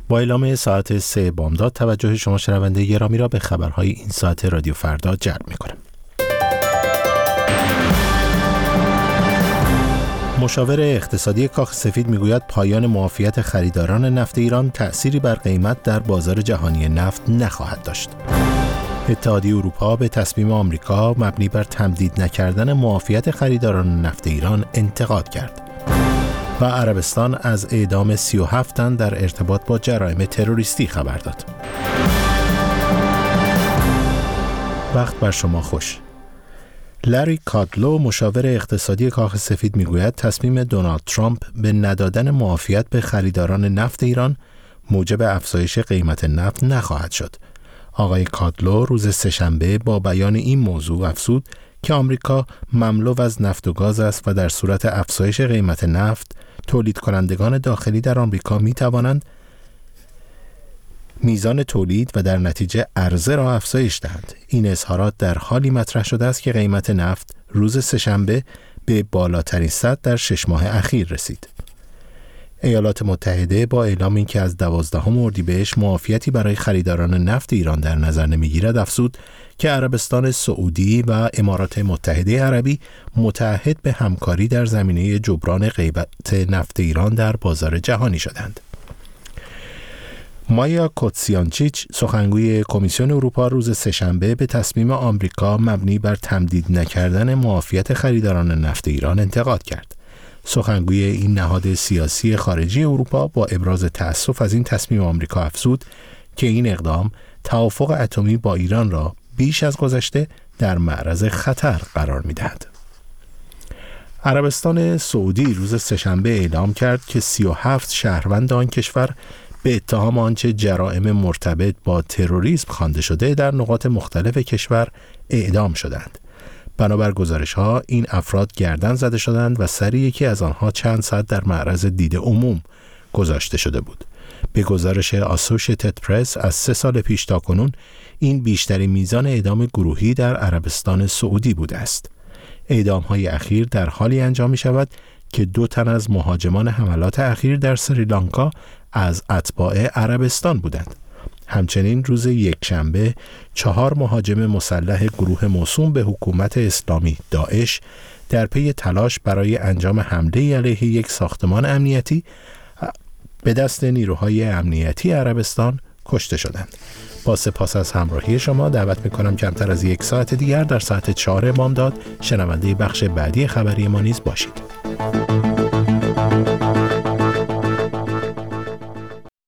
با اعلام ساعت 3 بامداد توجه شما شنونده گرامی را به خبرهای این ساعت رادیو فردا جلب می‌کنم. مشاور اقتصادی کاخ سفید میگوید پایان معافیت خریداران نفت ایران تأثیری بر قیمت در بازار جهانی نفت نخواهد داشت. اتحادیه اروپا به تصمیم آمریکا مبنی بر تمدید نکردن معافیت خریداران نفت ایران انتقاد کرد. و عربستان از اعدام 37 تن در ارتباط با جرایم تروریستی خبر داد. وقت بر شما خوش. لری کادلو مشاور اقتصادی کاخ سفید میگوید تصمیم دونالد ترامپ به ندادن معافیت به خریداران نفت ایران موجب افزایش قیمت نفت نخواهد شد. آقای کادلو روز سه‌شنبه با بیان این موضوع افزود که آمریکا مملو از نفت و گاز است و در صورت افزایش قیمت نفت تولید کنندگان داخلی در آمریکا می توانند میزان تولید و در نتیجه عرضه را افزایش دهند. این اظهارات در حالی مطرح شده است که قیمت نفت روز سه‌شنبه به بالاترین سطح در 6 ماه اخیر رسید. ایالات متحده با اعلام اینکه از 12 اردیبهشت معافیتی برای خریداران نفت ایران در نظر نمیگیرد افزود که عربستان سعودی و امارات متحده عربی متعهد به همکاری در زمینه جبران قیمت نفت ایران در بازار جهانی شدند. مایا کوتسیانچیچ سخنگوی کمیسیون اروپا روز سه‌شنبه به تصمیم آمریکا مبنی بر تمدید نکردن معافیت خریداران نفت ایران انتقاد کرد. سخنگوی این نهاد سیاسی خارجی اروپا با ابراز تأسف از این تصمیم آمریکا افزود که این اقدام توافق اتمی با ایران را بیش از گذشته در معرض خطر قرار می‌دهد. عربستان سعودی روز سه‌شنبه اعلام کرد که 37 شهروند آن کشور به اتهام آنچه جرائم مرتبط با تروریسم خوانده شده در نقاط مختلف کشور اعدام شدند. بنابر گزارش‌ها این افراد گردن زده شدند و سر یکی از آنها چند ساعت در معرض دید عموم گذاشته شده بود. به گزارش آسوشیتد پرس از 3 سال پیش تا کنون این بیشترین میزان اعدام گروهی در عربستان سعودی بوده است. اعدام‌های اخیر در حالی انجام می‌شود که 2 تن از مهاجمان حملات اخیر در سریلانکا از اتباع عربستان بودند. همچنین روز یکشنبه 4 مهاجم مسلح گروه موسوم به حکومت اسلامی داعش در پی تلاش برای انجام حمله علیه یک ساختمان امنیتی به دست نیروهای امنیتی عربستان کشته شدند. با سپاس از همراهی شما دعوت می‌کنم کمتر از 1 ساعت دیگر در ساعت 4 بامداد شنونده بخش بعدی خبری ما نیز باشید.